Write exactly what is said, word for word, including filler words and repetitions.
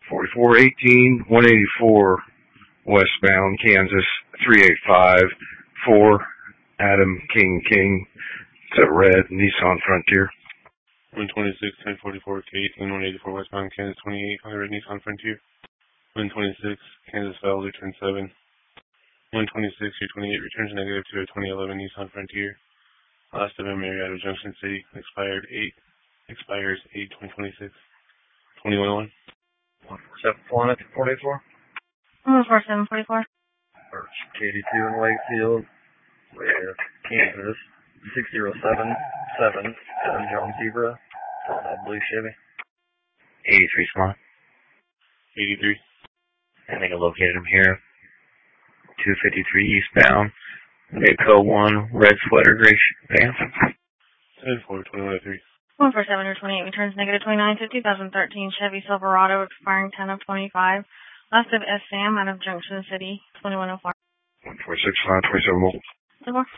forty-four eighteen, one eighty-four westbound, Kansas, three eight five four, Adam King King. It's a red Nissan Frontier. one twenty-six, ten forty-four, K eighteen, one eighty-four westbound, Kansas, twenty-eight hundred Nissan Frontier. one twenty-six, Kansas Falls, return seven. one twenty-six, two twenty-eight, returns negative to a twenty eleven Nissan Frontier. Last of them, Marietta Junction City, expired eight, expires eight twenty twenty-six. twenty-one oh one. one four seven four nine two four eight four. one four seven four four. Birch eighty-two in Wakefield with Kansas six zero seven seven, Adam Jones Zebra, uh, blue Chevy. eighty-three Smart. eighty-three. I think I located him here. two fifty-three eastbound, Midco one, red sweater, gray pants. ten four, twenty-one oh three. one four seven twenty-eight, returns negative twenty-nine to two thousand thirteen Chevy Silverado, expiring ten of twenty-five. Last of S. Sam out of Junction City, twenty-one oh four. one four six five, twenty-seven mobile.